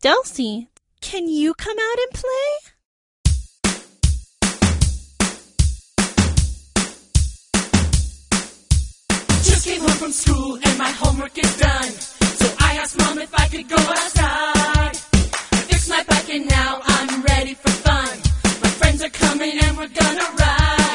Delcy, can you come out and play? Just came home from school and my homework is done. So I asked Mom if I could go outside. I fixed my bike and now I'm ready for fun. My friends are coming and we're gonna ride.